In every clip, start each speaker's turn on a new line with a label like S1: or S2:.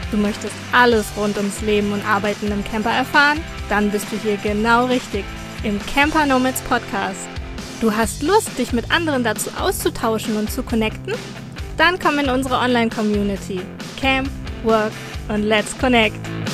S1: Du möchtest alles rund ums Leben und Arbeiten im Camper erfahren? Dann bist du hier genau richtig, im Camper Nomads Podcast. Du hast Lust, dich mit anderen dazu auszutauschen und zu connecten? Dann komm in unsere Online-Community. Camp, Work und Let's Connect.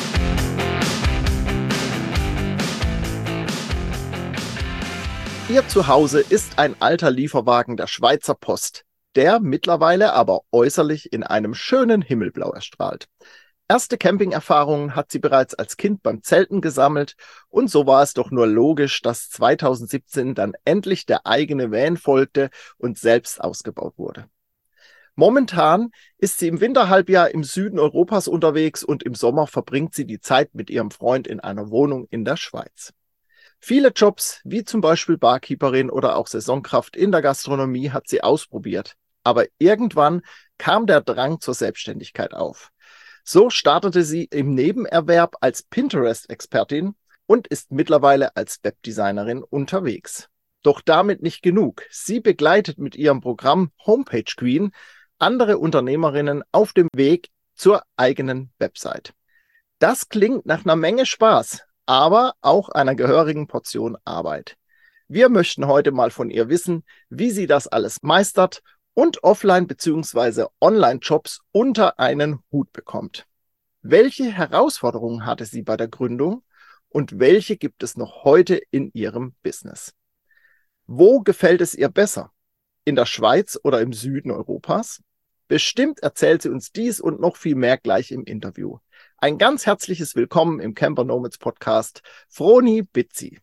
S2: Ihr Zuhause ist ein alter Lieferwagen der Schweizer Post, der mittlerweile aber äußerlich in einem schönen Himmelblau erstrahlt. Erste Camping-Erfahrungen hat sie bereits als Kind beim Zelten gesammelt und so war es doch nur logisch, dass 2017 dann endlich der eigene Van folgte und selbst ausgebaut wurde. Momentan ist sie im Winterhalbjahr im Süden Europas unterwegs und im Sommer verbringt sie die Zeit mit ihrem Freund in einer Wohnung in der Schweiz. Viele Jobs, wie zum Beispiel Barkeeperin oder auch Saisonkraft in der Gastronomie, hat sie ausprobiert. Aber irgendwann kam der Drang zur Selbstständigkeit auf. So startete sie im Nebenerwerb als Pinterest-Expertin und ist mittlerweile als Webdesignerin unterwegs. Doch damit nicht genug. Sie begleitet mit ihrem Programm Homepage Queen andere Unternehmerinnen auf dem Weg zur eigenen Website. Das klingt nach einer Menge Spaß, aber auch einer gehörigen Portion Arbeit. Wir möchten heute mal von ihr wissen, wie sie das alles meistert und Offline- bzw. Online-Jobs unter einen Hut bekommt. Welche Herausforderungen hatte sie bei der Gründung und welche gibt es noch heute in ihrem Business? Wo gefällt es ihr besser? In der Schweiz oder im Süden Europas? Bestimmt erzählt sie uns dies und noch viel mehr gleich im Interview. Ein ganz herzliches Willkommen im Camper Nomads Podcast, Froni Bitzi.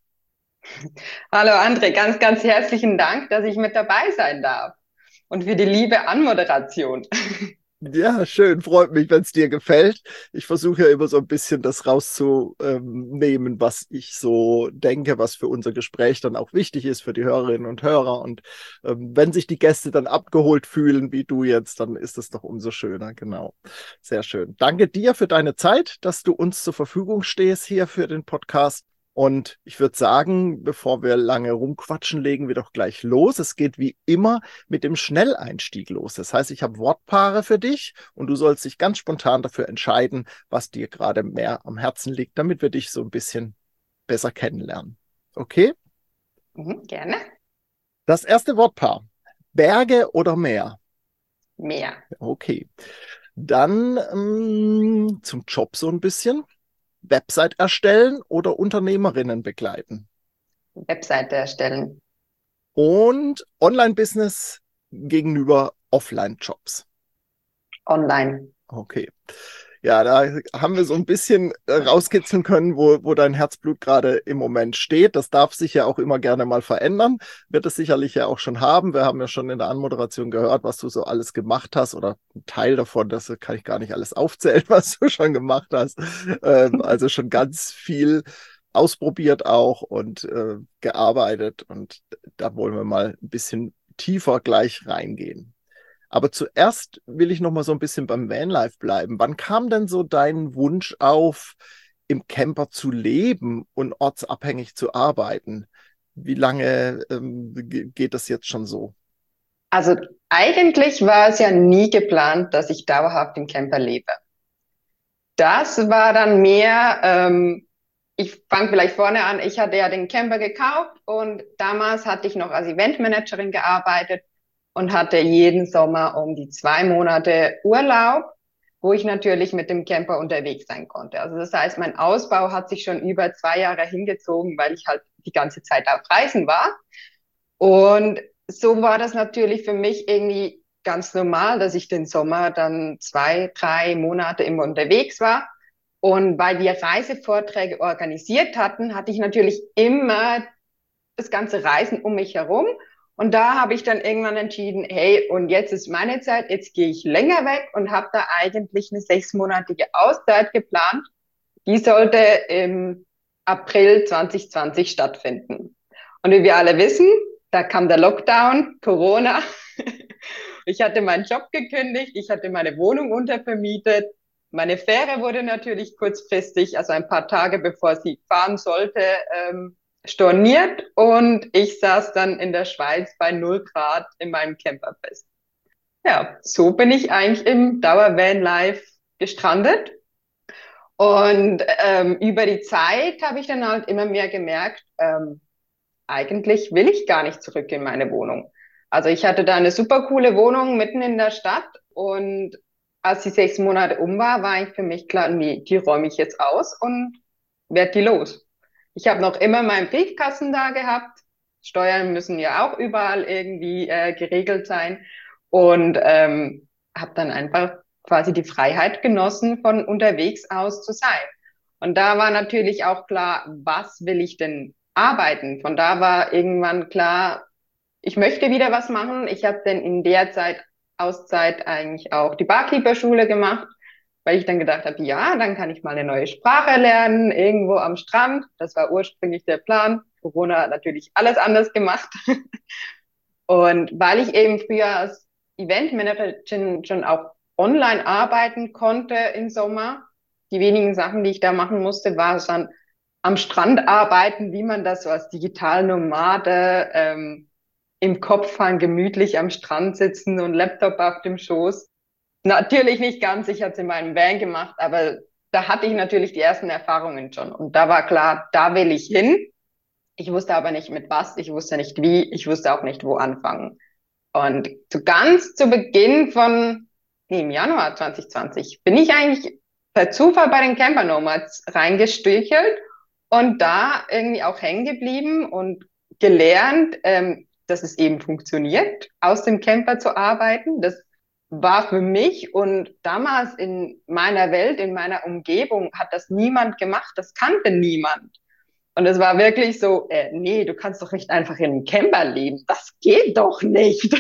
S3: Hallo André, ganz, ganz herzlichen Dank, dass ich mit dabei sein darf. Und für die liebe Anmoderation.
S2: Ja, schön, freut mich, wenn es dir gefällt. Ich versuche ja immer so ein bisschen das rauszunehmen, was ich so denke, was für unser Gespräch dann auch wichtig ist für die Hörerinnen und Hörer. Und wenn sich die Gäste dann abgeholt fühlen, wie du jetzt, dann ist es doch umso schöner. Genau, sehr schön. Danke dir für deine Zeit, dass du uns zur Verfügung stehst hier für den Podcast. Und ich würde sagen, bevor wir lange rumquatschen, legen wir doch gleich los. Es geht wie immer mit dem Schnelleinstieg los. Das heißt, ich habe Wortpaare für dich und du sollst dich ganz spontan dafür entscheiden, was dir gerade mehr am Herzen liegt, damit wir dich so ein bisschen besser kennenlernen. Okay?
S3: Gerne.
S2: Das erste Wortpaar. Berge oder Meer?
S3: Meer.
S2: Okay. Dann zum Job so ein bisschen. Website erstellen oder Unternehmerinnen begleiten?
S3: Webseite erstellen.
S2: Und Online-Business gegenüber Offline-Jobs?
S3: Online.
S2: Okay. Ja, da haben wir so ein bisschen rauskitzeln können, wo dein Herzblut gerade im Moment steht. Das darf sich ja auch immer gerne mal verändern. Wird es sicherlich ja auch schon haben. Wir haben ja schon in der Anmoderation gehört, was du so alles gemacht hast oder ein Teil davon, das kann ich gar nicht alles aufzählen, was du schon gemacht hast. Also schon ganz viel ausprobiert auch und gearbeitet. Und da wollen wir mal ein bisschen tiefer gleich reingehen. Aber zuerst will ich noch mal so ein bisschen beim Vanlife bleiben. Wann kam denn so dein Wunsch auf, im Camper zu leben und ortsabhängig zu arbeiten? Wie lange geht das jetzt schon so?
S3: Also eigentlich war es ja nie geplant, dass ich dauerhaft im Camper lebe. Das war dann mehr, ich fange vielleicht vorne an, ich hatte ja den Camper gekauft und damals hatte ich noch als Eventmanagerin gearbeitet und hatte jeden Sommer um die 2 Monate Urlaub, wo ich natürlich mit dem Camper unterwegs sein konnte. Also das heißt, mein Ausbau hat sich schon über 2 Jahre hingezogen, weil ich halt die ganze Zeit auf Reisen war. Und so war das natürlich für mich irgendwie ganz normal, dass ich den Sommer dann 2, 3 Monate immer unterwegs war. Und weil wir Reisevorträge organisiert hatten, hatte ich natürlich immer das ganze Reisen um mich herum. Und da habe ich dann irgendwann entschieden, hey, und jetzt ist meine Zeit, jetzt gehe ich länger weg und habe da eigentlich eine 6-monatige Auszeit geplant. Die sollte im April 2020 stattfinden. Und wie wir alle wissen, da kam der Lockdown, Corona. Ich hatte meinen Job gekündigt, ich hatte meine Wohnung untervermietet. Meine Fähre wurde natürlich kurzfristig, also ein paar Tage bevor sie fahren sollte, storniert und ich saß dann in der Schweiz bei 0 Grad in meinem Camper fest. Ja, so bin ich eigentlich im Dauer-Van-Life gestrandet Und über die Zeit habe ich dann halt immer mehr gemerkt, eigentlich will ich gar nicht zurück in meine Wohnung. Also ich hatte da eine super coole Wohnung mitten in der Stadt und als die 6 Monate war eigentlich für mich klar, nee, die räume ich jetzt aus und werde die los. Ich habe noch immer meinen Briefkasten da gehabt. Steuern müssen ja auch überall irgendwie geregelt sein und habe dann einfach quasi die Freiheit genossen, von unterwegs aus zu sein. Und da war natürlich auch klar, was will ich denn arbeiten? Von da war irgendwann klar, ich möchte wieder was machen. Ich habe dann in der Auszeit eigentlich auch die Barkeeper-Schule gemacht, weil ich dann gedacht habe, ja, dann kann ich mal eine neue Sprache lernen, irgendwo am Strand. Das war ursprünglich der Plan. Corona hat natürlich alles anders gemacht. Und weil ich eben früher als Eventmanagerin schon auch online arbeiten konnte im Sommer, die wenigen Sachen, die ich da machen musste, war es dann am Strand arbeiten, wie man das so als Digitalnomade im Kopf haben, gemütlich am Strand sitzen und Laptop auf dem Schoß. Natürlich nicht ganz, ich hatte es in meinem Van gemacht, aber da hatte ich natürlich die ersten Erfahrungen schon. Und da war klar, da will ich hin. Ich wusste aber nicht mit was, ich wusste nicht wie, ich wusste auch nicht, wo anfangen. Und ganz zu Beginn im Januar 2020, bin ich eigentlich per Zufall bei den Camper Nomads reingestürchelt und da irgendwie auch hängen geblieben und gelernt, dass es eben funktioniert, aus dem Camper zu arbeiten. Das war für mich und damals in meiner Welt, in meiner Umgebung, hat das niemand gemacht, das kannte niemand. Und es war wirklich so, nee, du kannst doch nicht einfach in einem Camper leben. Das geht doch nicht.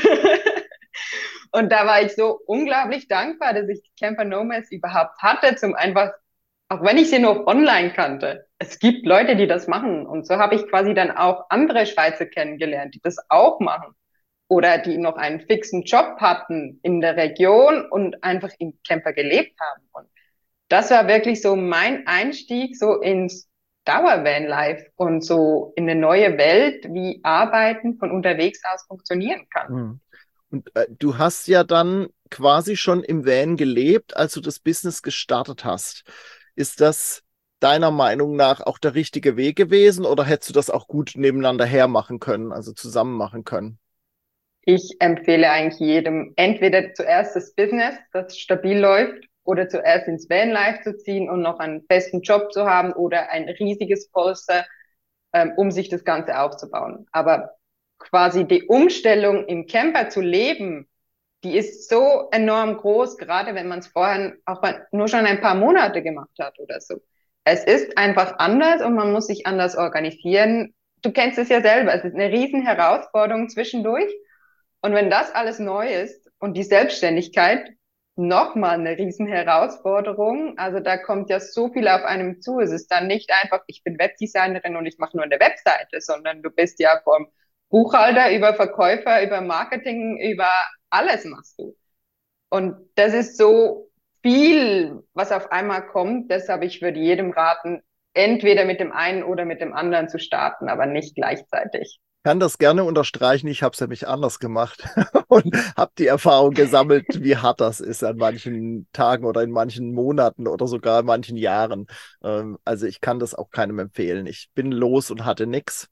S3: Und da war ich so unglaublich dankbar, dass ich die Camper Nomads überhaupt hatte, zum einfach, auch wenn ich sie nur online kannte. Es gibt Leute, die das machen. Und so habe ich quasi dann auch andere Schweizer kennengelernt, die das auch machen. Oder die noch einen fixen Job hatten in der Region und einfach im Camper gelebt haben. Und das war wirklich so mein Einstieg so ins Dauer-Van-Life und so in eine neue Welt, wie Arbeiten von unterwegs aus funktionieren kann.
S2: Mhm. Und du hast ja dann quasi schon im Van gelebt, als du das Business gestartet hast. Ist das deiner Meinung nach auch der richtige Weg gewesen oder hättest du das auch gut nebeneinander hermachen können, also zusammen machen können?
S3: Ich empfehle eigentlich jedem, entweder zuerst das Business, das stabil läuft, oder zuerst ins Vanlife zu ziehen und noch einen festen Job zu haben oder ein riesiges Polster, um sich das Ganze aufzubauen. Aber quasi die Umstellung im Camper zu leben, die ist so enorm groß, gerade wenn man es vorher auch nur schon ein paar Monate gemacht hat oder so. Es ist einfach anders und man muss sich anders organisieren. Du kennst es ja selber, es ist eine riesen Herausforderung zwischendurch. Und wenn das alles neu ist und die Selbstständigkeit nochmal eine riesen Herausforderung, also da kommt ja so viel auf einem zu. Es ist dann nicht einfach, ich bin Webdesignerin und ich mache nur eine Webseite, sondern du bist ja vom Buchhalter über Verkäufer, über Marketing, über alles machst du. Und das ist so viel, was auf einmal kommt. Deshalb, ich würde jedem raten, entweder mit dem einen oder mit dem anderen zu starten, aber nicht gleichzeitig.
S2: Kann das gerne unterstreichen. Ich habe es nämlich anders gemacht und habe die Erfahrung gesammelt, wie hart das ist an manchen Tagen oder in manchen Monaten oder sogar in manchen Jahren. Also ich kann das auch keinem empfehlen. Ich bin los und hatte nichts.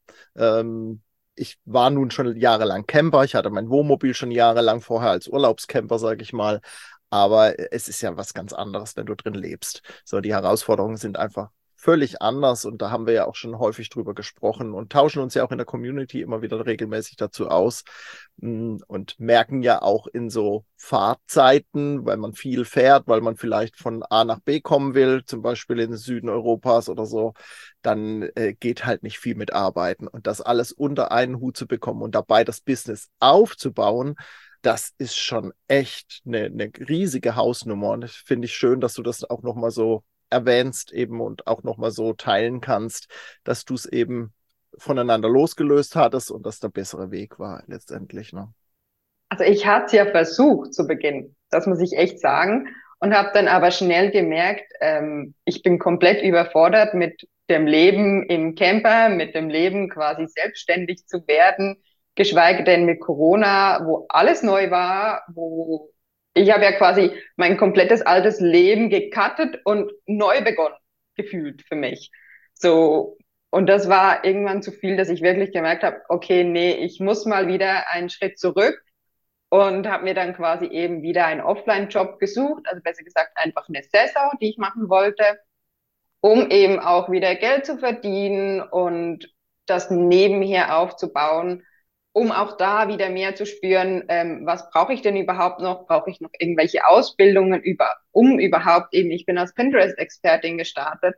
S2: Ich war nun schon jahrelang Camper. Ich hatte mein Wohnmobil schon jahrelang vorher als Urlaubscamper, sage ich mal. Aber es ist ja was ganz anderes, wenn du drin lebst. So, die Herausforderungen sind einfach völlig anders und da haben wir ja auch schon häufig drüber gesprochen und tauschen uns ja auch in der Community immer wieder regelmäßig dazu aus und merken ja auch in so Fahrtzeiten, weil man viel fährt, weil man vielleicht von A nach B kommen will, zum Beispiel in den Süden Europas oder so, dann geht halt nicht viel mit Arbeiten und das alles unter einen Hut zu bekommen und dabei das Business aufzubauen, das ist schon echt eine riesige Hausnummer und das finde ich schön, dass du das auch nochmal so erwähnst eben und auch nochmal so teilen kannst, dass du es eben voneinander losgelöst hattest und das der bessere Weg war letztendlich. Ne?
S3: Also ich hatte es ja versucht zu Beginn, das muss ich echt sagen, und habe dann aber schnell gemerkt, ich bin komplett überfordert mit dem Leben im Camper, mit dem Leben quasi selbstständig zu werden, geschweige denn mit Corona, wo alles neu war, wo Ich habe ja quasi mein komplettes altes Leben gecuttet und neu begonnen, gefühlt für mich. So, und das war irgendwann zu viel, dass ich wirklich gemerkt habe, okay, nee, ich muss mal wieder einen Schritt zurück und habe mir dann quasi eben wieder einen Offline-Job gesucht, also besser gesagt einfach eine Saison, die ich machen wollte, um eben auch wieder Geld zu verdienen und das nebenher aufzubauen, um auch da wieder mehr zu spüren, was brauche ich denn überhaupt noch? Brauche ich noch irgendwelche Ausbildungen um überhaupt eben, ich bin als Pinterest-Expertin gestartet.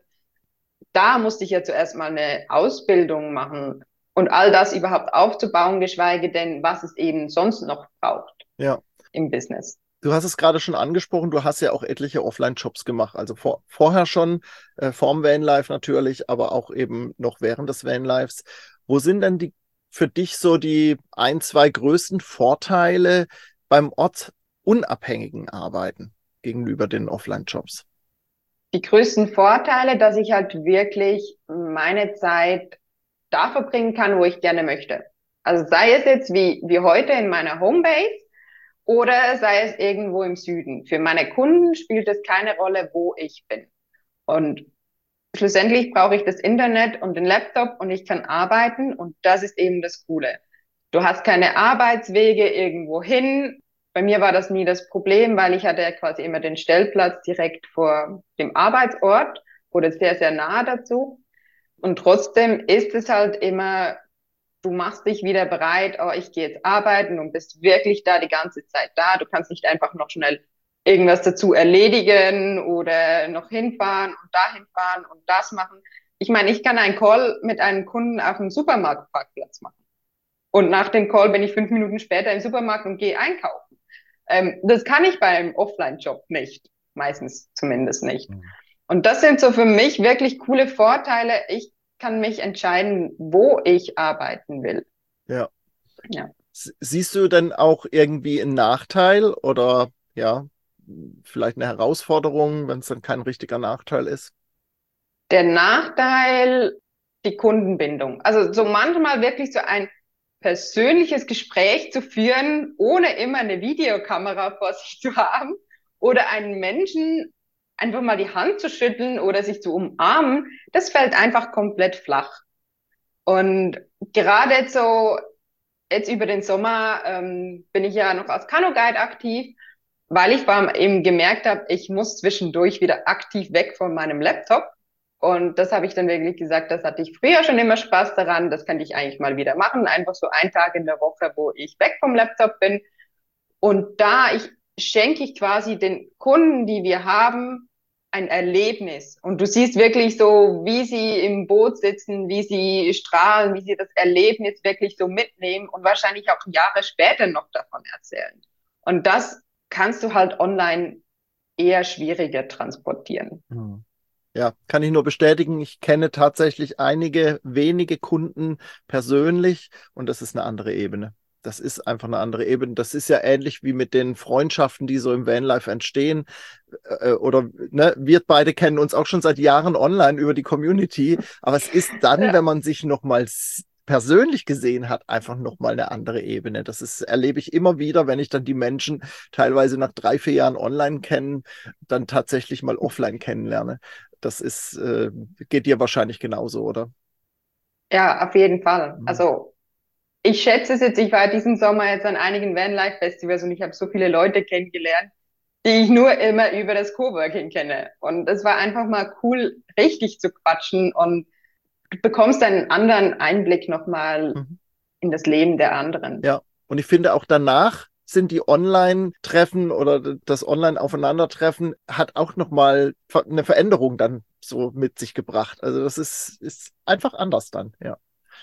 S3: Da musste ich ja zuerst mal eine Ausbildung machen und all das überhaupt aufzubauen, geschweige denn, was es eben sonst noch braucht
S2: Ja.
S3: im Business.
S2: Du hast es gerade schon angesprochen, du hast ja auch etliche Offline-Jobs gemacht, also vorher schon, vorm Vanlife natürlich, aber auch eben noch während des Vanlifes. Wo sind denn für dich so die 2 größten Vorteile beim ortsunabhängigen Arbeiten gegenüber den Offline-Jobs?
S3: Die größten Vorteile, dass ich halt wirklich meine Zeit da verbringen kann, wo ich gerne möchte. Also sei es jetzt wie heute in meiner Homebase oder sei es irgendwo im Süden. Für meine Kunden spielt es keine Rolle, wo ich bin. Und schlussendlich brauche ich das Internet und den Laptop und ich kann arbeiten und das ist eben das Coole. Du hast keine Arbeitswege irgendwo hin. Bei mir war das nie das Problem, weil ich hatte ja quasi immer den Stellplatz direkt vor dem Arbeitsort oder sehr, sehr nah dazu. Und trotzdem ist es halt immer, du machst dich wieder bereit, oh, ich gehe jetzt arbeiten und bist wirklich da die ganze Zeit da. Du kannst nicht einfach noch schnell irgendwas dazu erledigen oder noch hinfahren und dahin fahren und das machen. Ich meine, ich kann einen Call mit einem Kunden auf dem Supermarktparkplatz machen. Und nach dem Call bin ich 5 Minuten später im Supermarkt und gehe einkaufen. Das kann ich beim Offline-Job nicht. Meistens zumindest nicht. Und das sind so für mich wirklich coole Vorteile. Ich kann mich entscheiden, wo ich arbeiten will.
S2: Ja.
S3: Ja.
S2: Siehst du denn auch irgendwie einen Nachteil oder ja, vielleicht eine Herausforderung, wenn es dann kein richtiger Nachteil ist?
S3: Der Nachteil, die Kundenbindung. Also so manchmal wirklich so ein persönliches Gespräch zu führen, ohne immer eine Videokamera vor sich zu haben oder einen Menschen einfach mal die Hand zu schütteln oder sich zu umarmen, das fällt einfach komplett flach. Und gerade so jetzt über den Sommer bin ich ja noch als Kanu-Guide aktiv, weil ich eben gemerkt habe, ich muss zwischendurch wieder aktiv weg von meinem Laptop. Und das habe ich dann wirklich gesagt, das hatte ich früher schon immer Spaß daran, das könnte ich eigentlich mal wieder machen, einfach so 1 Tag in der Woche, wo ich weg vom Laptop bin. Und schenke ich quasi den Kunden, die wir haben, ein Erlebnis. Und du siehst wirklich so, wie sie im Boot sitzen, wie sie strahlen, wie sie das Erlebnis wirklich so mitnehmen und wahrscheinlich auch Jahre später noch davon erzählen. Und das kannst du halt online eher schwieriger transportieren.
S2: Ja, kann ich nur bestätigen. Ich kenne tatsächlich einige wenige Kunden persönlich und das ist eine andere Ebene. Das ist einfach eine andere Ebene. Das ist ja ähnlich wie mit den Freundschaften, die so im Vanlife entstehen. Oder ne, wir beide kennen uns auch schon seit Jahren online über die Community. Aber es ist dann, wenn man sich nochmal persönlich gesehen hat, einfach nochmal eine andere Ebene. Erlebe ich immer wieder, wenn ich dann die Menschen teilweise nach 3, 4 Jahren online kennen, dann tatsächlich mal offline kennenlerne. Das geht dir wahrscheinlich genauso, oder?
S3: Ja, auf jeden Fall. Also ich schätze es jetzt, ich war diesen Sommer jetzt an einigen Vanlife-Festivals und ich habe so viele Leute kennengelernt, die ich nur immer über das Coworking kenne. Und es war einfach mal cool, richtig zu quatschen und du bekommst einen anderen Einblick nochmal in das Leben der anderen.
S2: Ja, und ich finde auch danach sind die Online-Treffen oder das Online-Aufeinandertreffen hat auch nochmal eine Veränderung dann so mit sich gebracht. Also das ist einfach anders dann, ja.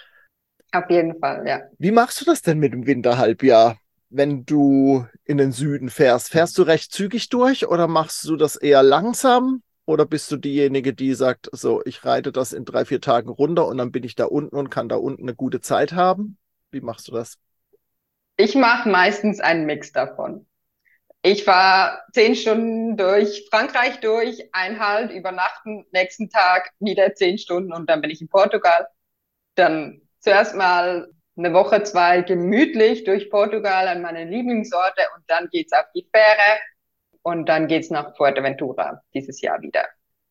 S3: Auf jeden Fall, ja.
S2: Wie machst du das denn mit dem Winterhalbjahr, wenn du in den Süden fährst? Fährst du recht zügig durch oder machst du das eher langsam? Oder bist du diejenige, die sagt, so, ich reite das in 3, 4 Tagen runter und dann bin ich da unten und kann da unten eine gute Zeit haben? Wie machst du das?
S3: Ich mache meistens einen Mix davon. Ich fahre 10 Stunden durch Frankreich durch, Halt, übernachten, nächsten Tag wieder 10 Stunden und dann bin ich in Portugal. Dann zuerst mal eine Woche, zwei gemütlich durch Portugal an meine Lieblingsorte und dann geht's auf die Fähre und dann geht's nach Fuerteventura dieses Jahr wieder.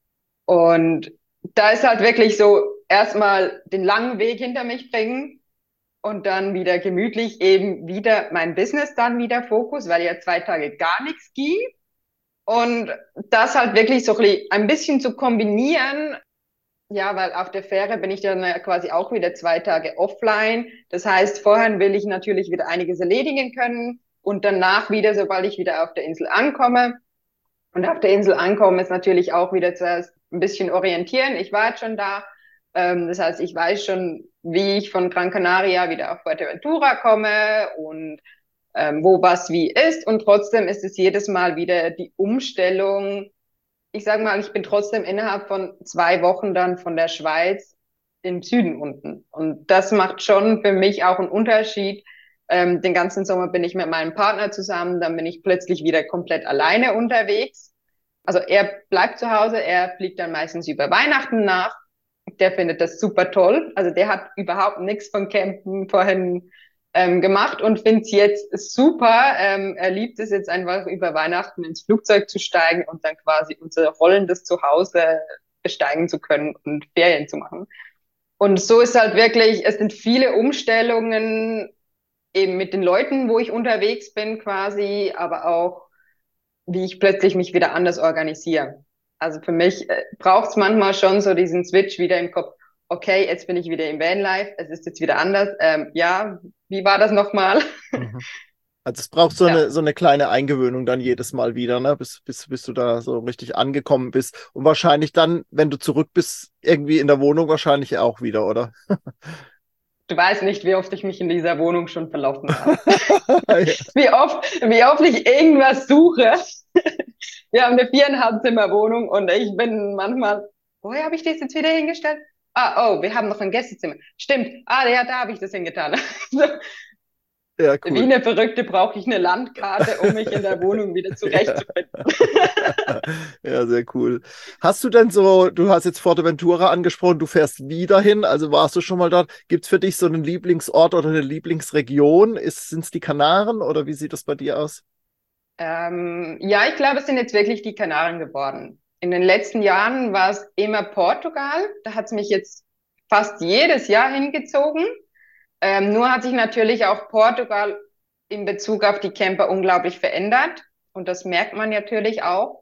S3: Und da ist halt wirklich so erstmal den langen Weg hinter mich bringen und dann wieder gemütlich eben wieder mein Business dann wieder Fokus, weil ja 2 Tage gar nichts gibt. Und das halt wirklich so ein bisschen zu kombinieren, ja, weil auf der Fähre bin ich dann quasi auch wieder 2 Tage offline. Das heißt, vorher will ich natürlich wieder einiges erledigen können und danach wieder, sobald ich wieder auf der Insel ankomme. Und auf der Insel ankommen ist natürlich auch wieder zuerst ein bisschen orientieren. Ich war jetzt schon da. Das heißt, ich weiß schon, wie ich von Gran Canaria wieder auf Fuerteventura komme und wo was wie ist. Und trotzdem ist es jedes Mal wieder die Umstellung. Ich sage mal, ich bin trotzdem innerhalb von 2 Wochen dann von der Schweiz im Süden unten. Und das macht schon für mich auch einen Unterschied. Den ganzen Sommer bin ich mit meinem Partner zusammen, dann bin ich plötzlich wieder komplett alleine unterwegs. Also er bleibt zu Hause, er fliegt dann meistens über Weihnachten nach. Der findet das super toll. Also der hat überhaupt nichts von Campen vorhin gemacht und findet es jetzt super. Er liebt es jetzt einfach über Weihnachten ins Flugzeug zu steigen und dann quasi unser rollendes Zuhause besteigen zu können und Ferien zu machen. Und so ist halt wirklich, es sind viele Umstellungen eben mit den Leuten, wo ich unterwegs bin quasi, aber auch, wie ich plötzlich mich wieder anders organisiere. Also für mich braucht es manchmal schon so diesen Switch wieder im Kopf. Okay, jetzt bin ich wieder im Vanlife, es ist jetzt wieder anders. Ja, wie war das nochmal?
S2: Mhm. Also es braucht so eine kleine Eingewöhnung dann jedes Mal wieder, ne? Bis du da so richtig angekommen bist. Und wahrscheinlich dann, wenn du zurück bist, irgendwie in der Wohnung wahrscheinlich auch wieder, oder?
S3: Du weißt nicht, wie oft ich mich in dieser Wohnung schon verlaufen habe.
S2: Ja.
S3: Wie oft ich irgendwas suche. Wir haben eine 4,5 Zimmer Wohnung und ich bin manchmal, woher habe ich das jetzt wieder hingestellt? Oh, wir haben noch ein Gästezimmer. Stimmt. Ja, da habe ich das hingetan. So,
S2: Ja,
S3: wie
S2: cool.
S3: eine Verrückte brauche ich eine Landkarte, um mich in der Wohnung wieder zurechtzufinden.
S2: Ja, sehr cool. Hast du denn so, du hast jetzt Fuerteventura angesprochen, du fährst wieder hin, also warst du schon mal dort? Gibt es für dich so einen Lieblingsort oder eine Lieblingsregion? Sind es die Kanaren oder wie sieht das bei dir aus?
S3: Ja, ich glaube, es sind jetzt wirklich die Kanaren geworden. In den letzten Jahren war es immer Portugal. Da hat es mich jetzt fast jedes Jahr hingezogen. Nur hat sich natürlich auch Portugal in Bezug auf die Camper unglaublich verändert. Und das merkt man natürlich auch.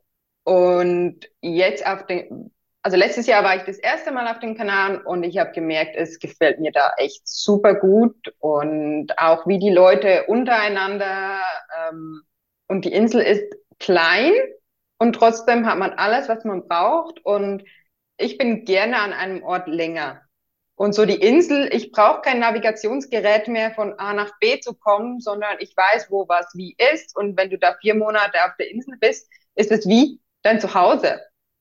S3: Und jetzt also letztes Jahr war ich das erste Mal auf den Kanaren und ich habe gemerkt, es gefällt mir da echt super gut. Und auch wie die Leute untereinander, und die Insel ist klein und trotzdem hat man alles, was man braucht. Und ich bin gerne an einem Ort länger. Und so die Insel, ich brauche kein Navigationsgerät mehr von A nach B zu kommen, sondern ich weiß, wo was wie ist. Und wenn du da 4 Monate auf der Insel bist, ist es wie dein Zuhause.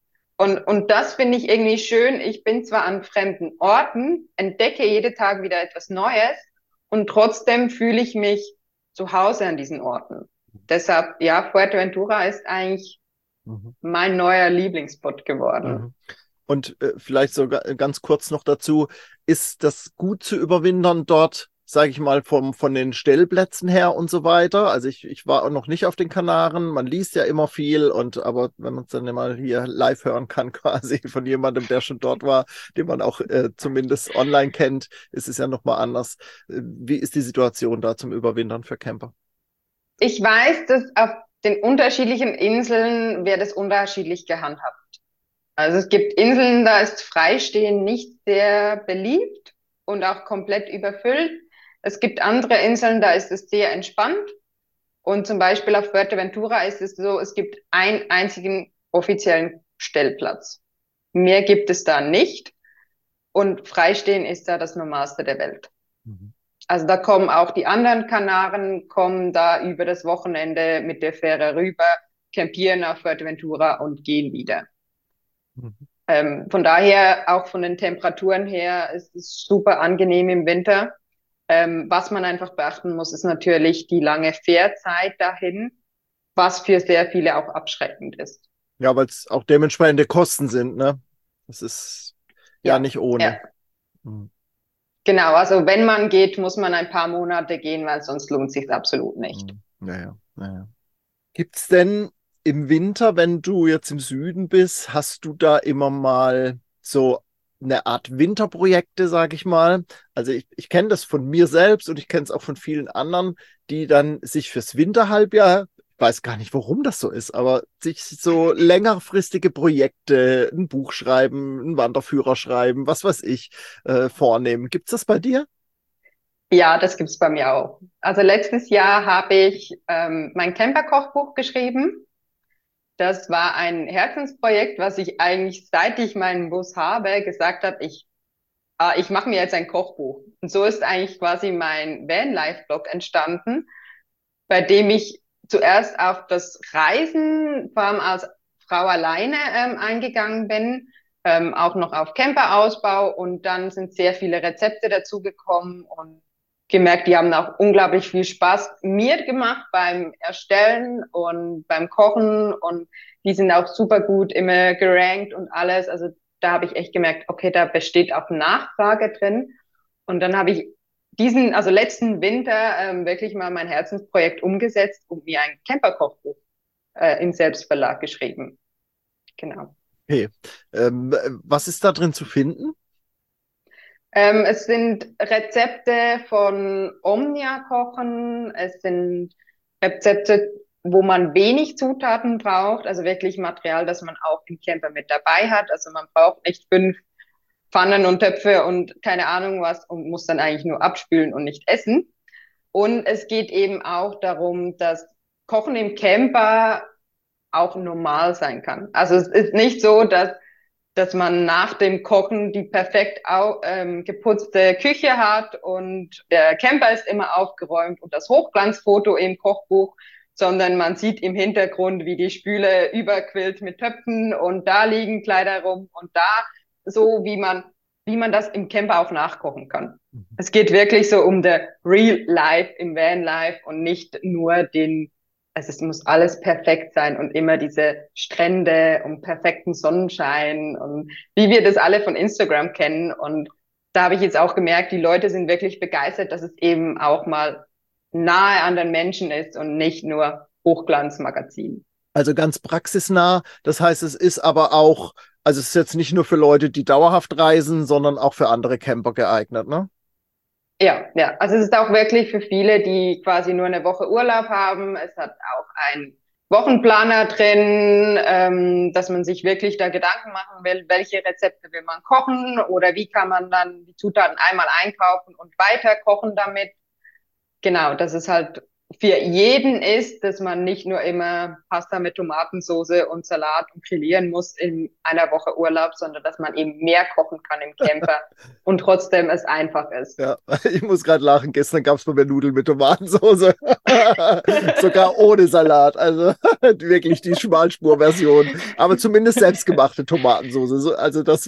S3: Und das finde ich irgendwie schön. Ich bin zwar an fremden Orten, entdecke jeden Tag wieder etwas Neues und trotzdem fühle ich mich zu Hause an diesen Orten. Deshalb, ja, Fuerteventura ist eigentlich
S2: Mhm.
S3: mein neuer Lieblingsspot geworden.
S2: Mhm. Und vielleicht sogar ganz kurz noch dazu, ist das gut zu überwintern dort, sage ich mal, von den Stellplätzen her und so weiter? Also ich war auch noch nicht auf den Kanaren, man liest ja immer viel, aber wenn man es dann mal hier live hören kann, quasi von jemandem, der schon dort war, den man auch zumindest online kennt, ist es ja nochmal anders. Wie ist die Situation da zum Überwintern für Camper?
S3: Ich weiß, dass auf den unterschiedlichen Inseln wird es unterschiedlich gehandhabt. Also es gibt Inseln, da ist Freistehen nicht sehr beliebt und auch komplett überfüllt. Es gibt andere Inseln, da ist es sehr entspannt. Und zum Beispiel auf Fuerteventura ist es so, es gibt einen einzigen offiziellen Stellplatz. Mehr gibt es da nicht. Und Freistehen ist da das Normalste der Welt.
S2: Mhm.
S3: Also da kommen auch die anderen Kanaren, kommen da über das Wochenende mit der Fähre rüber, campieren auf Fuerteventura und gehen wieder.
S2: Mhm.
S3: Von daher, auch von den Temperaturen her, ist es super angenehm im Winter. Was man einfach beachten muss, ist natürlich die lange Fährzeit dahin, was für sehr viele auch abschreckend ist.
S2: Ja, weil es auch dementsprechende Kosten sind, ne? Das ist ja
S3: Ja,
S2: nicht ohne.
S3: ja.
S2: Mhm.
S3: Genau, also wenn man geht, muss man ein paar Monate gehen, weil sonst lohnt sich absolut nicht.
S2: Naja, naja. Gibt's denn im Winter, wenn du jetzt im Süden bist, hast du da immer mal so eine Art Winterprojekte, sage ich mal? Also ich kenne das von mir selbst und ich kenne es auch von vielen anderen, die dann sich fürs Winterhalbjahr, ich weiß gar nicht, warum das so ist, aber sich so längerfristige Projekte, ein Buch schreiben, einen Wanderführer schreiben, was weiß ich, vornehmen. Gibt's das bei dir?
S3: Ja, das gibt's bei mir auch. Also letztes Jahr habe ich mein Camper-Kochbuch geschrieben. Das war ein Herzensprojekt, was ich eigentlich, seit ich meinen Bus habe, gesagt habe, ich mache mir jetzt ein Kochbuch. Und so ist eigentlich quasi mein Vanlife-Blog entstanden, bei dem ich zuerst auf das Reisen, vor allem als Frau alleine, eingegangen bin, auch noch auf Camperausbau, und dann sind sehr viele Rezepte dazugekommen und gemerkt, die haben auch unglaublich viel Spaß mir gemacht beim Erstellen und beim Kochen, und die sind auch super gut immer gerankt und alles. Also da habe ich echt gemerkt, okay, da besteht auch Nachfrage drin. Und dann habe ich also letzten Winter wirklich mal mein Herzensprojekt umgesetzt und mir ein Camperkochbuch im Selbstverlag geschrieben. Genau.
S2: Okay. Was ist da drin zu finden?
S3: Es sind Rezepte von Omnia-Kochen. Es sind Rezepte, wo man wenig Zutaten braucht, also wirklich Material, das man auch im Camper mit dabei hat. Also man braucht nicht 5 Pfannen und Töpfe und keine Ahnung was und muss dann eigentlich nur abspülen und nicht essen. Und es geht eben auch darum, dass Kochen im Camper auch normal sein kann. Also es ist nicht so, dass man nach dem Kochen die perfekt geputzte Küche hat und der Camper ist immer aufgeräumt und das Hochglanzfoto im Kochbuch, sondern man sieht im Hintergrund, wie die Spüle überquillt mit Töpfen und da liegen Kleider rum und da, so wie man das im Camper auch nachkochen kann. Es geht wirklich so um the real life im Vanlife und nicht nur also es muss alles perfekt sein und immer diese Strände und perfekten Sonnenschein und wie wir das alle von Instagram kennen. Und da habe ich jetzt auch gemerkt, die Leute sind wirklich begeistert, dass es eben auch mal nahe an den Menschen ist und nicht nur Hochglanzmagazin.
S2: Also ganz praxisnah. Das heißt, es ist aber auch, also es ist jetzt nicht nur für Leute, die dauerhaft reisen, sondern auch für andere Camper geeignet, ne?
S3: Ja, ja. Also es ist auch wirklich für viele, die quasi nur eine Woche Urlaub haben. Es hat auch einen Wochenplaner drin, dass man sich wirklich da Gedanken machen will, welche Rezepte will man kochen oder wie kann man dann die Zutaten einmal einkaufen und weiter kochen damit. Genau, dass es halt für jeden ist, dass man nicht nur immer Pasta mit Tomatensauce und Salat und grillieren muss in einer Woche Urlaub, sondern dass man eben mehr kochen kann im Camper und trotzdem es einfach ist.
S2: Ja, ich muss gerade lachen. Gestern gab es bei mir Nudeln mit Tomatensauce. Sogar ohne Salat. Also wirklich die Schmalspur-Version. Aber zumindest selbstgemachte Tomatensauce. Also das,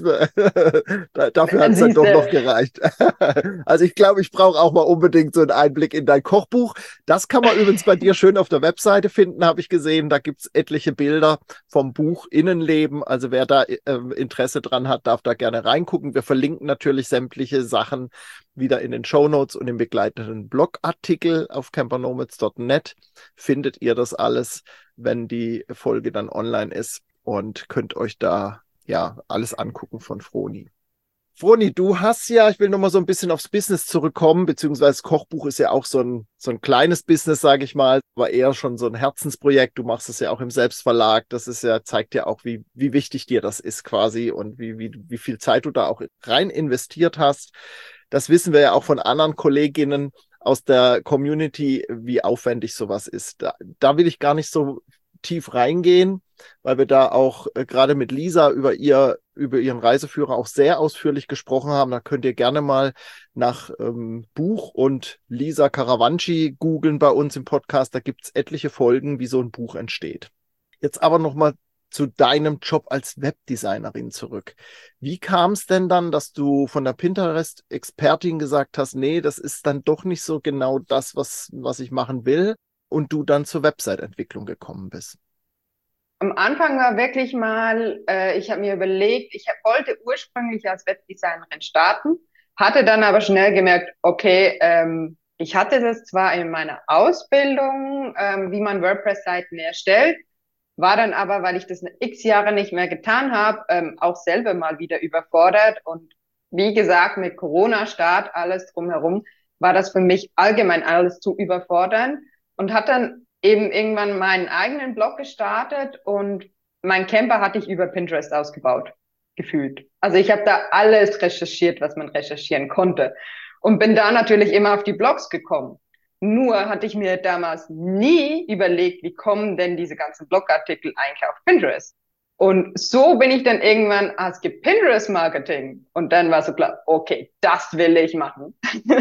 S2: dafür hat es dann doch noch gereicht. Also ich glaube, ich brauche auch mal unbedingt so einen Einblick in dein Kochbuch. Das kann man übrigens bei dir schön auf der Webseite finden, habe ich gesehen. Da gibt es etliche Bilder vom Buch Innenleben. Also wer da Interesse dran hat, darf da gerne reingucken. Wir verlinken natürlich sämtliche Sachen wieder in den Shownotes und im begleitenden Blogartikel auf campernomads.net findet ihr das alles, wenn die Folge dann online ist, und könnt euch da ja alles angucken von Froni. Froni, du hast ja, ich will nochmal so ein bisschen aufs Business zurückkommen, beziehungsweise das Kochbuch ist ja auch so ein kleines Business, sage ich mal, aber eher schon so ein Herzensprojekt. Du machst es ja auch im Selbstverlag. Das ist ja, zeigt ja auch, wie wichtig dir das ist quasi und wie viel Zeit du da auch rein investiert hast. Das wissen wir ja auch von anderen Kolleginnen aus der Community, wie aufwendig sowas ist. Da will ich gar nicht so tief reingehen, weil wir da auch gerade mit Lisa über ihren Reiseführer auch sehr ausführlich gesprochen haben. Da könnt ihr gerne mal nach Buch und Lisa Karawanci googeln bei uns im Podcast. Da gibt es etliche Folgen, wie so ein Buch entsteht. Jetzt aber nochmal zu deinem Job als Webdesignerin zurück. Wie kam es denn dann, dass du von der Pinterest-Expertin gesagt hast, nee, das ist dann doch nicht so genau das, was ich machen will, und du dann zur Website-Entwicklung gekommen bist?
S3: Am Anfang war wirklich mal, ich habe mir überlegt, wollte ursprünglich als Webdesignerin starten, Hatte dann aber schnell gemerkt, okay, ich hatte das zwar in meiner Ausbildung, wie man WordPress-Seiten erstellt, war dann aber, weil ich das x Jahre nicht mehr getan habe, auch selber mal wieder überfordert. Und wie gesagt, mit Corona-Start, alles drumherum, war das für mich allgemein alles zu überfordern und hat dann eben irgendwann meinen eigenen Blog gestartet und mein Camper hatte ich über Pinterest ausgebaut, gefühlt. Also ich habe da alles recherchiert, was man recherchieren konnte und bin da natürlich immer auf die Blogs gekommen. Nur hatte ich mir damals nie überlegt, wie kommen denn diese ganzen Blogartikel eigentlich auf Pinterest? Und so bin ich dann irgendwann, es gibt Pinterest-Marketing. Und dann war so klar, okay, das will ich machen.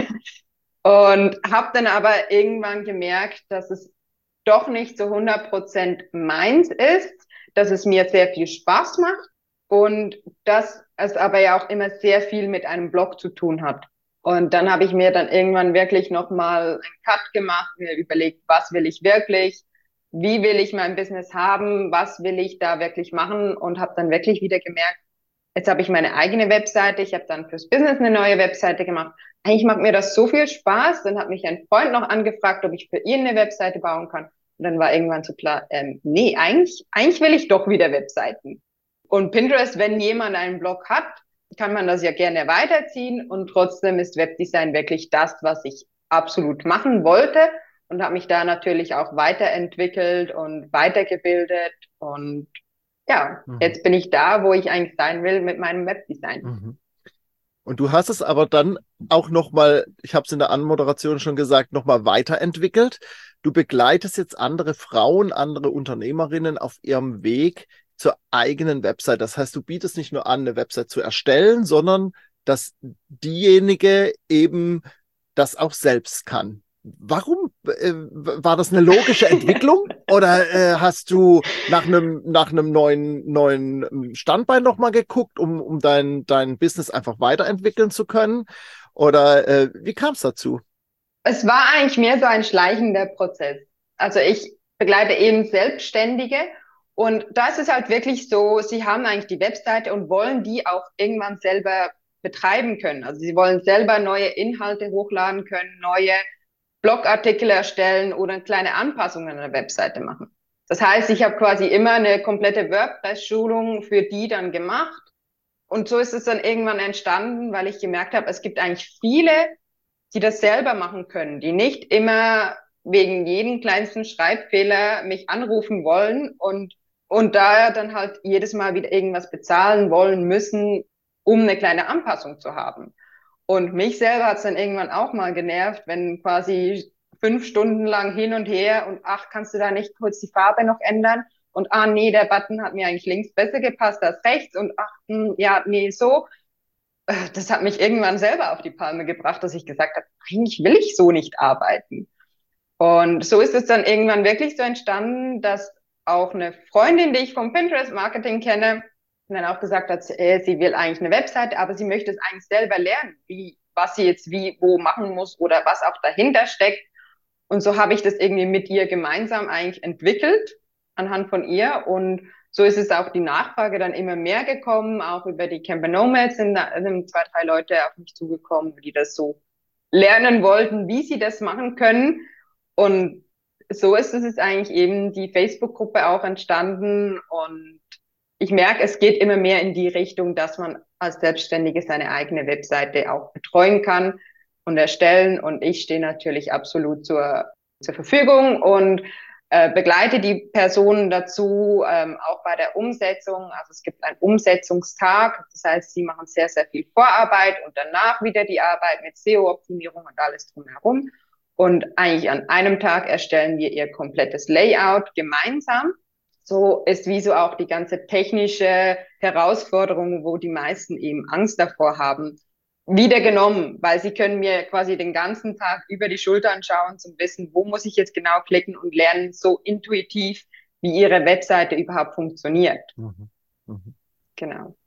S3: Und habe dann aber irgendwann gemerkt, dass es doch nicht zu 100% meins ist, dass es mir sehr viel Spaß macht und dass es aber ja auch immer sehr viel mit einem Blog zu tun hat. Und dann habe ich mir dann irgendwann wirklich nochmal einen Cut gemacht, mir überlegt, was will ich wirklich, wie will ich mein Business haben, was will ich da wirklich machen und habe dann wirklich wieder gemerkt, jetzt habe ich meine eigene Webseite, ich habe dann fürs Business eine neue Webseite gemacht. Eigentlich macht mir das so viel Spaß. Dann hat mich ein Freund noch angefragt, ob ich für ihn eine Webseite bauen kann. Und dann war irgendwann so klar, nee, eigentlich will ich doch wieder Webseiten. Und Pinterest, wenn jemand einen Blog hat, kann man das ja gerne weiterziehen. Und trotzdem ist Webdesign wirklich das, was ich absolut machen wollte. Und habe mich da natürlich auch weiterentwickelt und weitergebildet. Und ja, jetzt bin ich da, wo ich eigentlich sein will mit meinem Webdesign.
S2: Mhm. Und du hast es aber dann auch nochmal, ich habe es in der Anmoderation schon gesagt, nochmal weiterentwickelt. Du begleitest jetzt andere Frauen, andere Unternehmerinnen auf ihrem Weg zur eigenen Website. Das heißt, du bietest nicht nur an, eine Website zu erstellen, sondern dass diejenige eben das auch selbst kann. Warum war das eine logische Entwicklung oder hast du nach einem neuen Standbein nochmal geguckt, um dein Business einfach weiterentwickeln zu können? Oder wie kam es dazu?
S3: Es war eigentlich mehr so ein schleichender Prozess. Also ich begleite eben Selbstständige und da ist es halt wirklich so, sie haben eigentlich die Webseite und wollen die auch irgendwann selber betreiben können. Also sie wollen selber neue Inhalte hochladen können, neue Blogartikel erstellen oder kleine Anpassungen an der Webseite machen. Das heißt, ich habe quasi immer eine komplette WordPress-Schulung für die dann gemacht. Und so ist es dann irgendwann entstanden, weil ich gemerkt habe, es gibt eigentlich viele, die das selber machen können, die nicht immer wegen jedem kleinsten Schreibfehler mich anrufen wollen und da dann halt jedes Mal wieder irgendwas bezahlen wollen müssen, um eine kleine Anpassung zu haben. Und mich selber hat es dann irgendwann auch mal genervt, wenn quasi 5 Stunden lang hin und her und ach, kannst du da nicht kurz die Farbe noch ändern? Und nee, der Button hat mir eigentlich links besser gepasst als rechts und ach, ja, nee, so. Das hat mich irgendwann selber auf die Palme gebracht, dass ich gesagt habe, eigentlich will ich so nicht arbeiten. Und so ist es dann irgendwann wirklich so entstanden, dass auch eine Freundin, die ich vom Pinterest Marketing kenne, dann auch gesagt hat, sie will eigentlich eine Webseite, aber sie möchte es eigentlich selber lernen, was sie jetzt wie, wo machen muss oder was auch dahinter steckt. Und so habe ich das irgendwie mit ihr gemeinsam eigentlich entwickelt, anhand von ihr. Und so ist es auch die Nachfrage dann immer mehr gekommen, auch über die Camper Nomads sind 2, 3 Leute auf mich zugekommen, die das so lernen wollten, wie sie das machen können. Und so ist es eigentlich eben die Facebook-Gruppe auch entstanden und ich merke, es geht immer mehr in die Richtung, dass man als Selbstständige seine eigene Webseite auch betreuen kann und erstellen. Und ich stehe natürlich absolut zur Verfügung und begleite die Personen dazu, auch bei der Umsetzung. Also es gibt einen Umsetzungstag. Das heißt, sie machen sehr, sehr viel Vorarbeit und danach wieder die Arbeit mit SEO-Optimierung und alles drumherum. Und eigentlich an einem Tag erstellen wir ihr komplettes Layout gemeinsam. So ist wie so auch die ganze technische Herausforderung, wo die meisten eben Angst davor haben, wieder genommen, weil sie können mir quasi den ganzen Tag über die Schultern schauen, zum Wissen, wo muss ich jetzt genau klicken und lernen so intuitiv, wie ihre Webseite überhaupt funktioniert.
S2: Mhm. Mhm.
S3: Genau.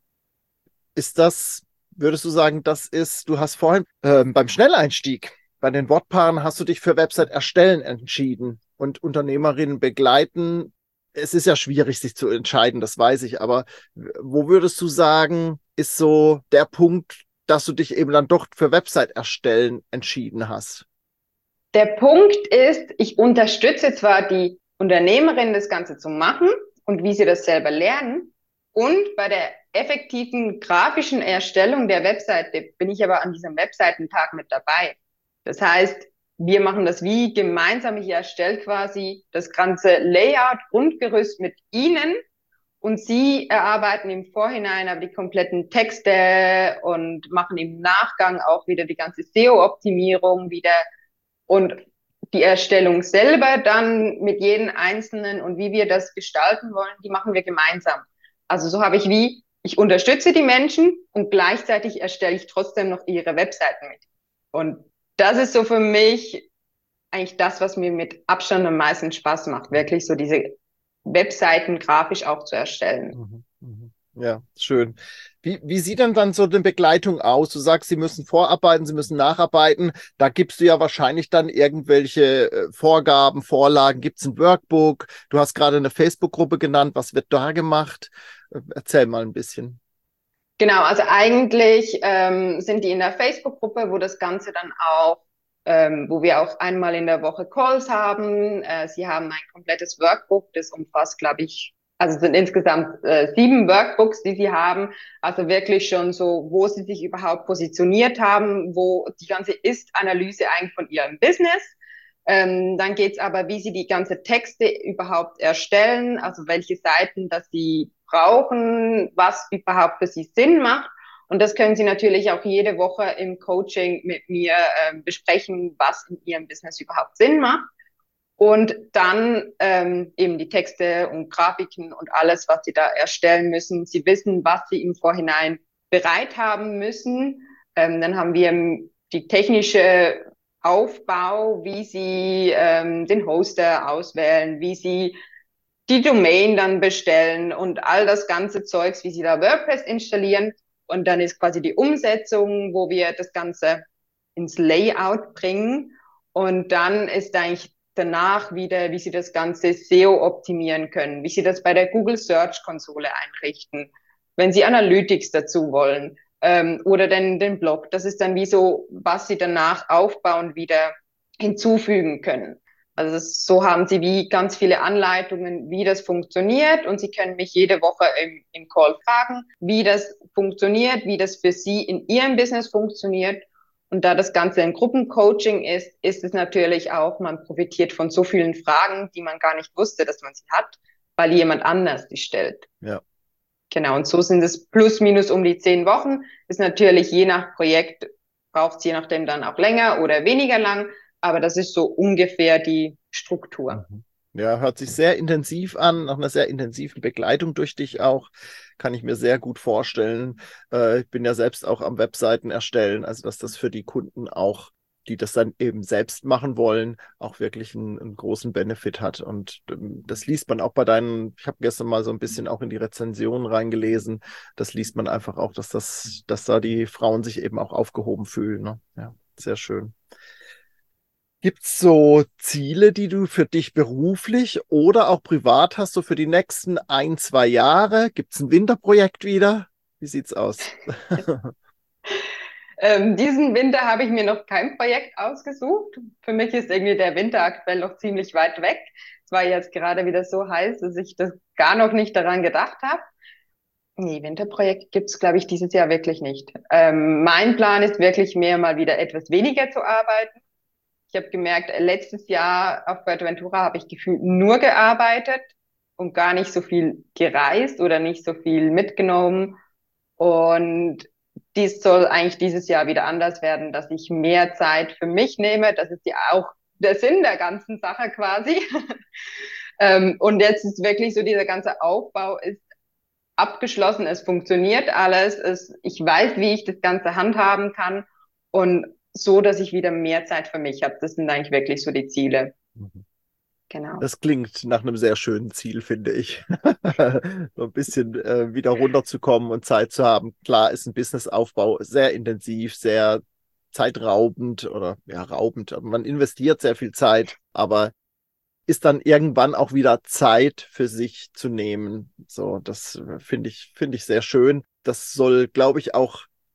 S2: Ist das, würdest du sagen, du hast vorhin beim Schnelleinstieg, bei den Wortpaaren hast du dich für Website erstellen entschieden und Unternehmerinnen begleiten. Es ist ja schwierig, sich zu entscheiden, das weiß ich, aber wo würdest du sagen, ist so der Punkt, dass du dich eben dann doch für Website erstellen entschieden hast?
S3: Der Punkt ist, ich unterstütze zwar die Unternehmerin, das Ganze zu machen und wie sie das selber lernen. Und bei der effektiven grafischen Erstellung der Webseite bin ich aber an diesem Webseitentag mit dabei. Das heißt, wir machen das wie gemeinsam. Ich erstelle quasi das ganze Layout, Grundgerüst mit Ihnen und Sie erarbeiten im Vorhinein aber die kompletten Texte und machen im Nachgang auch wieder die ganze SEO-Optimierung wieder und die Erstellung selber dann mit jedem Einzelnen und wie wir das gestalten wollen, die machen wir gemeinsam. Also so habe ich unterstütze die Menschen und gleichzeitig erstelle ich trotzdem noch ihre Webseiten mit. Und das ist so für mich eigentlich das, was mir mit Abstand am meisten Spaß macht, wirklich so diese Webseiten grafisch auch zu erstellen.
S2: Ja, schön. Wie sieht denn dann so eine Begleitung aus? Du sagst, Sie müssen vorarbeiten, Sie müssen nacharbeiten. Da gibst du ja wahrscheinlich dann irgendwelche Vorgaben, Vorlagen. Gibt es ein Workbook? Du hast gerade eine Facebook-Gruppe genannt. Was wird da gemacht? Erzähl mal ein bisschen.
S3: Genau, also eigentlich sind die in der Facebook-Gruppe, wo das Ganze dann auch, wo wir auch einmal in der Woche Calls haben. Sie haben ein komplettes Workbook, das umfasst, glaube ich, also es sind insgesamt 7 Workbooks, die sie haben. Also wirklich schon so, wo sie sich überhaupt positioniert haben, wo die ganze Ist-Analyse eigentlich von ihrem Business. Dann geht's aber, wie sie die ganze Texte überhaupt erstellen, also welche Seiten, dass sie brauchen, was überhaupt für sie Sinn macht. Und das können Sie natürlich auch jede Woche im Coaching mit mir besprechen, was in Ihrem Business überhaupt Sinn macht. Und dann eben die Texte und Grafiken und alles, was Sie da erstellen müssen. Sie wissen, was Sie im Vorhinein bereit haben müssen. Dann haben wir die technische Aufbau, wie Sie den Hoster auswählen, wie Sie die Domain dann bestellen und all das ganze Zeugs, wie Sie da WordPress installieren. Und dann ist quasi die Umsetzung, wo wir das Ganze ins Layout bringen. Und dann ist eigentlich danach wieder, wie Sie das Ganze SEO optimieren können, wie Sie das bei der Google Search Konsole einrichten, wenn Sie Analytics dazu wollen, oder den Blog. Das ist dann wie so, was Sie danach aufbauen, wieder hinzufügen können. Also so haben Sie wie ganz viele Anleitungen, wie das funktioniert, und Sie können mich jede Woche im Call fragen, wie das funktioniert, wie das für Sie in Ihrem Business funktioniert. Und da das Ganze ein Gruppencoaching ist, ist es natürlich auch, man profitiert von so vielen Fragen, die man gar nicht wusste, dass man sie hat, weil jemand anders die stellt.
S2: Ja.
S3: Genau, und so sind es plus minus um die 10 Wochen. Ist natürlich je nach Projekt, braucht es je nachdem dann auch länger oder weniger lang, aber das ist so ungefähr die Struktur.
S2: Ja, hört sich sehr intensiv an, nach einer sehr intensiven Begleitung durch dich auch. Kann ich mir sehr gut vorstellen. Ich bin ja selbst auch am Webseiten erstellen, also dass das für die Kunden auch, die das dann eben selbst machen wollen, auch wirklich einen großen Benefit hat. Und das liest man auch bei deinen, ich habe gestern mal so ein bisschen auch in die Rezensionen reingelesen, das liest man einfach auch, dass da die Frauen sich eben auch aufgehoben fühlen. Ne? Ja, sehr schön. Gibt es so Ziele, die du für dich beruflich oder auch privat hast, so für die nächsten 1, 2 Jahre? Gibt es ein Winterprojekt wieder? Wie sieht's aus?
S3: Diesen Winter habe ich mir noch kein Projekt ausgesucht. Für mich ist irgendwie der Winter aktuell noch ziemlich weit weg. Es war jetzt gerade wieder so heiß, dass ich das gar noch nicht daran gedacht habe. Nee, Winterprojekt gibt es, glaube ich, dieses Jahr wirklich nicht. Mein Plan ist wirklich mehr mal wieder etwas weniger zu arbeiten. Ich habe gemerkt, letztes Jahr auf Fuerteventura habe ich gefühlt nur gearbeitet und gar nicht so viel gereist oder nicht so viel mitgenommen. Und dies soll eigentlich dieses Jahr wieder anders werden, dass ich mehr Zeit für mich nehme. Das ist ja auch der Sinn der ganzen Sache quasi. Und jetzt ist wirklich so, dieser ganze Aufbau ist abgeschlossen. Es funktioniert alles. Ich weiß, wie ich das Ganze handhaben kann. Und so, dass ich wieder mehr Zeit für mich habe. Das sind eigentlich wirklich so die Ziele. Genau.
S2: Das klingt nach einem sehr schönen Ziel, finde ich. So ein bisschen wieder runterzukommen und Zeit zu haben. Klar ist ein Businessaufbau sehr intensiv, sehr zeitraubend oder ja, raubend. Man investiert sehr viel Zeit, aber ist dann irgendwann auch wieder Zeit für sich zu nehmen. So, das finde ich sehr schön. Das soll, glaube ich, auch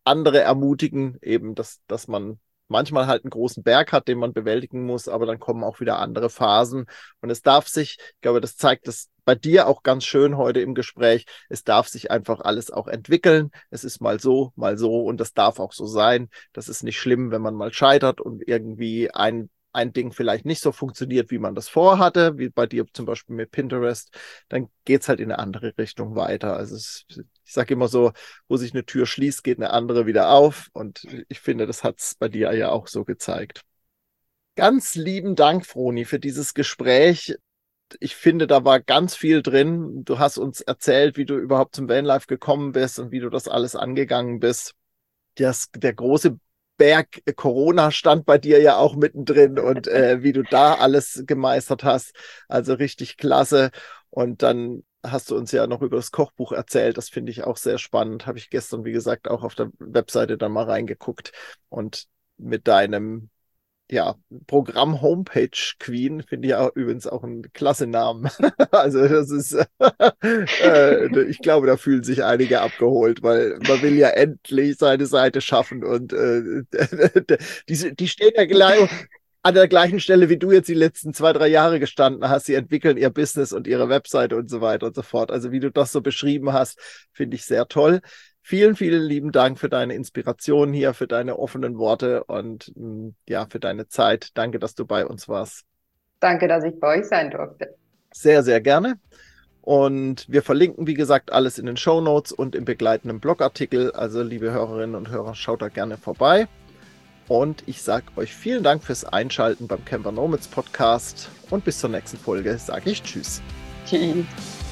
S2: andere ermutigen, eben, dass man manchmal halt einen großen Berg hat, den man bewältigen muss, aber dann kommen auch wieder andere Phasen. Und es darf sich, ich glaube, das zeigt es bei dir auch ganz schön heute im Gespräch, es darf sich einfach alles auch entwickeln. Es ist mal so und das darf auch so sein. Das ist nicht schlimm, wenn man mal scheitert und irgendwie ein Ding vielleicht nicht so funktioniert, wie man das vorhatte, wie bei dir zum Beispiel mit Pinterest, dann geht's halt in eine andere Richtung weiter. Also ich sage immer so, wo sich eine Tür schließt, geht eine andere wieder auf. Und ich finde, das hat's bei dir ja auch so gezeigt. Ganz lieben Dank, Froni, für dieses Gespräch. Ich finde, da war ganz viel drin. Du hast uns erzählt, wie du überhaupt zum Vanlife gekommen bist und wie du das alles angegangen bist. Der große Berg Corona stand bei dir ja auch mittendrin und wie du da alles gemeistert hast. Also richtig klasse. Und dann hast du uns ja noch über das Kochbuch erzählt. Das finde ich auch sehr spannend. Habe ich gestern, wie gesagt, auch auf der Webseite dann mal reingeguckt. Und mit deinem Programm Homepage Queen finde ich ja übrigens auch einen klasse Namen. Also das ist, ich glaube, da fühlen sich einige abgeholt, weil man will ja endlich seine Seite schaffen und die stehen ja gleich an der gleichen Stelle, wie du jetzt die letzten 2-3 Jahre gestanden hast. Sie entwickeln ihr Business und ihre Webseite und so weiter und so fort. Also wie du das so beschrieben hast, finde ich sehr toll. Vielen, vielen lieben Dank für deine Inspiration hier, für deine offenen Worte und für deine Zeit. Danke, dass du bei uns warst.
S3: Danke, dass ich bei euch sein durfte.
S2: Sehr, sehr gerne. Und wir verlinken, wie gesagt, alles in den Shownotes und im begleitenden Blogartikel. Also, liebe Hörerinnen und Hörer, schaut da gerne vorbei. Und ich sage euch vielen Dank fürs Einschalten beim Camper Nomads Podcast. Und bis zur nächsten Folge sage ich Tschüss.
S3: Tschüss.